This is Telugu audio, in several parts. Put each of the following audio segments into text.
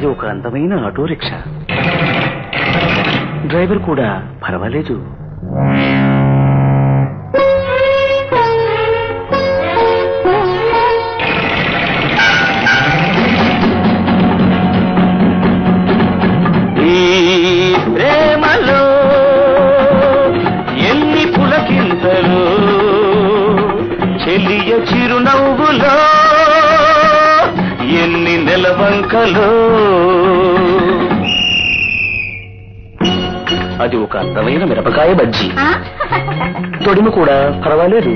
ఒక అందమైన ఆటో రిక్షా. డ్రైవర్ కూడా పర్వాలేదు. ప్రేమలో ఎన్ని పులకింతలు, చెలియ చిరునవ్వులో ఎన్ని నెలవంకలు. అది ఒక అందమైన మిరపకాయ బజ్జీ. తొడిమ కూడా పర్వాలేదు.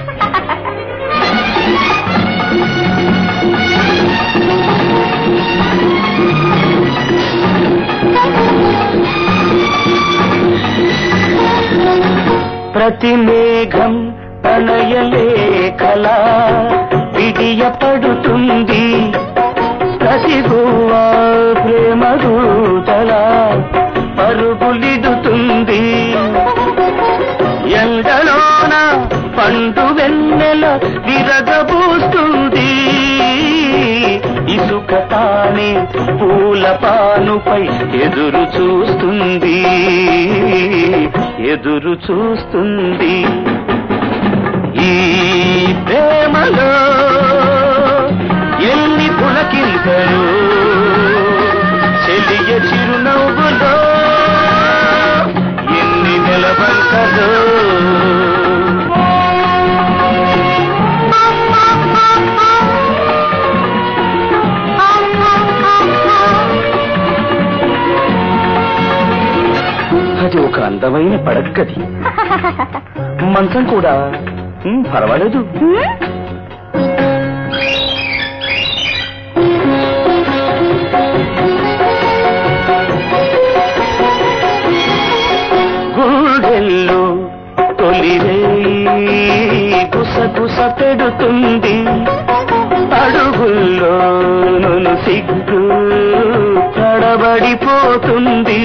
ప్రతి మేఘం ప్రణయలేఖలా విడియ పడుతుంది, ప్రతి గువ్వా ప్రేమ దూతలా పరుగులిడుతుంది. ఎండలోన పండు వెన్నెల విరగబూస్తుంది, ఇసుక తానే పూల పానుపై ఎదురు చూస్తుంది, ఎదురు చూస్తుంది. ఈ ప్రేమలో ఎన్ని పులకింతలు, చెలియ చిరునవ్వులో ఎన్ని నెలవంకలు. అది ఒక అందమైన పడగ్గది. మంచం కూడా పర్వాలేదు. గుండెల్లో తొలిరేయి గుసగుస పెడుతుంది, అడుగుల్లో నన్ను సిగ్గు తడబడిపోతుంది.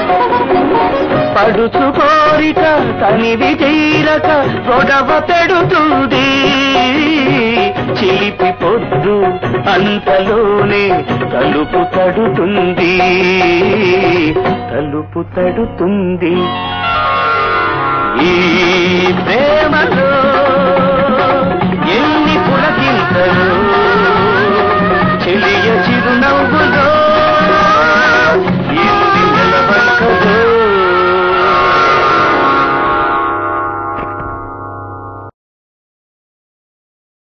పడుచు కోరిక తనివి తీరక గొడవ పెడుతుంది, చిలిపి పొద్దు అంతలోనే తలుపు తడుతుంది, తలుపు తడుతుంది. ఈ